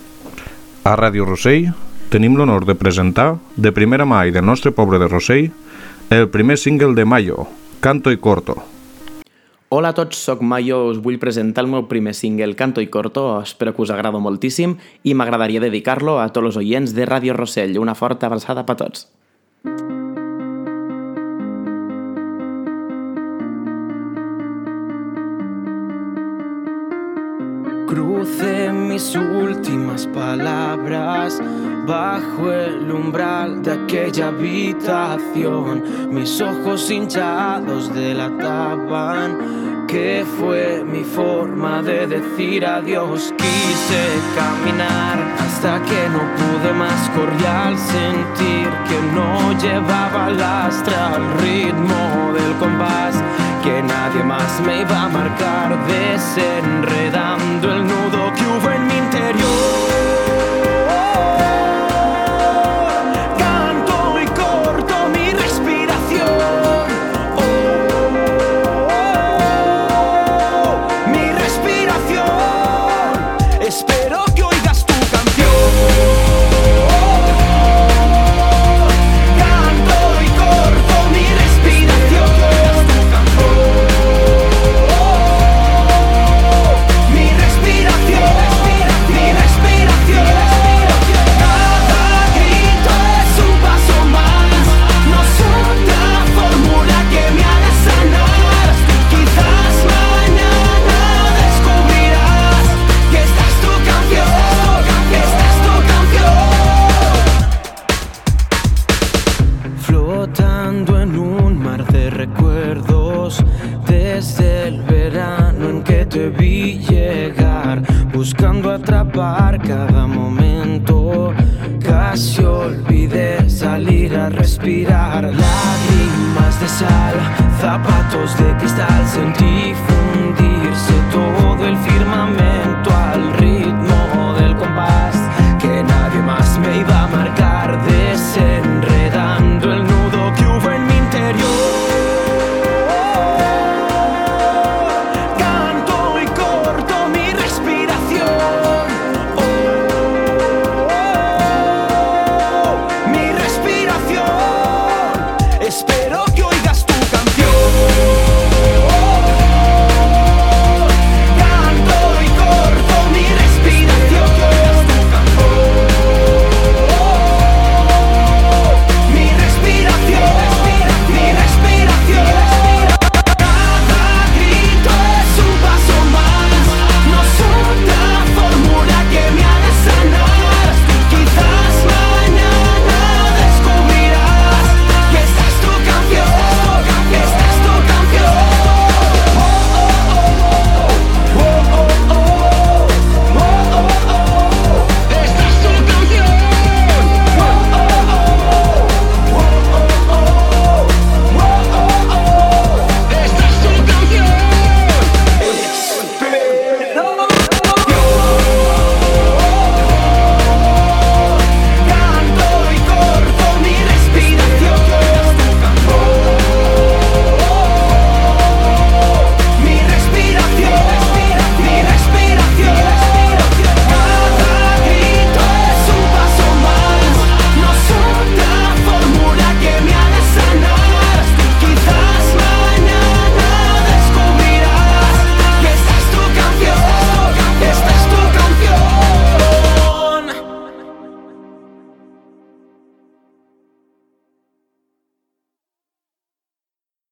A Ràdio Rossell tenim l'honor de presentar, de primera mà i del nostre poble de Rossell, el primer single de Mayo, Canto y Corto. Hola a tots, soc Mayo, us vull presentar el meu primer single, Canto y Corto, espero que us agrada moltíssim i m'agradaria dedicar-lo a tots els oients de Ràdio Rossell. Una forta abraçada per tots. Crucé mis últimas palabras bajo el umbral de aquella habitación. Mis ojos hinchados delataban que fue mi forma de decir adiós. Quise caminar hasta que no pude más. Corrí al sentir que no llevaba lastra al ritmo del compás, que nadie más me iba a marcar, desenredando el nudo que hubo en mi interior. Canto y corto mi respiración. Mi respiración. Espero que oigas tu canción. Canto y corto mi respiración. Flotando en un mar de recuerdos, desde el verano en que te vi llegar, buscando atrapar cada momento. Casi olvidé salir a respirar. Lágrimas de sal, zapatos de cristal, sentí fundirse todo